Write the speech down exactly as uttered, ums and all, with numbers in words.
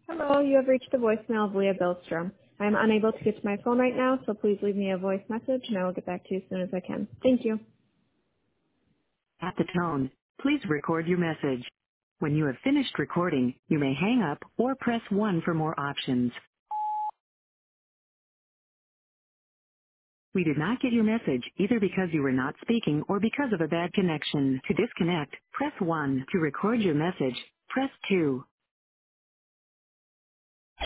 Hello, you have reached the voicemail of Leah Billstrom. I am unable to get to my phone right now, so please leave me a voice message and I will get back to you as soon as I can. Thank you. At the tone, please record your message. When you have finished recording, you may hang up or press one for more options. We did not get your message either because you were not speaking or because of a bad connection. To disconnect, press one. To record your message, press two.